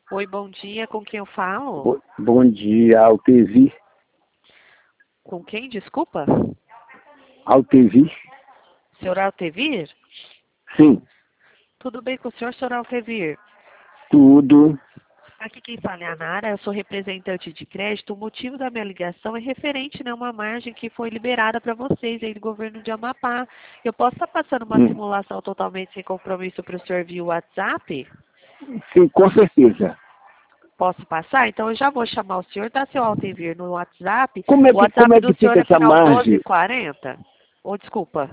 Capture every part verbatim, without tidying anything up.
Oi, bom dia. Com quem eu falo? Bo- Bom dia, Altevi. Com quem, desculpa? Altevi? Senhor Altevir? Sim, Tudo bem com o senhor, senhor Altevir? tudo. Aqui quem fala é a Nara, eu sou representante de crédito. O motivo da minha ligação é referente a uma margem que foi liberada para vocês aí do governo de Amapá. Eu posso estar passando uma Hum, simulação totalmente sem compromisso para o senhor via WhatsApp? Sim, com certeza. Posso passar? Então eu já vou chamar o senhor, tá, seu Altevir, no WhatsApp. Como é O que, como WhatsApp é do que senhor fica é essa final doze margem? quarenta? Ou desculpa.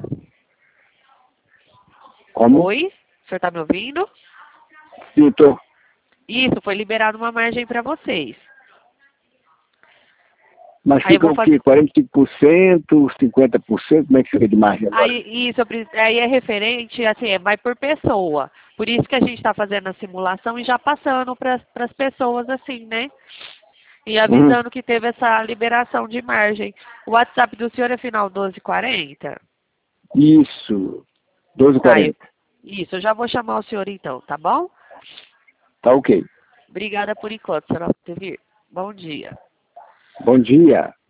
Como? Oi? O senhor está me ouvindo? Sim, tô. Isso, foi liberado uma margem para vocês. Mas Aí eu fica vou o fazer. quê? quarenta e cinco por cento, cinquenta por cento? Como é que fica de margem agora? Aí, isso, eu pre- aí é referente, assim, é, vai por pessoa. Por isso que a gente está fazendo a simulação e já passando para as pessoas assim, né? E Uhum. avisando que teve essa liberação de margem. O WhatsApp do senhor é final doze quarenta? Isso, doze e Tá, eu- quarenta. isso, eu já vou chamar o senhor então, tá bom? Tá ok. Obrigada por enquanto, senhora Altevir. Bom dia. Bom dia.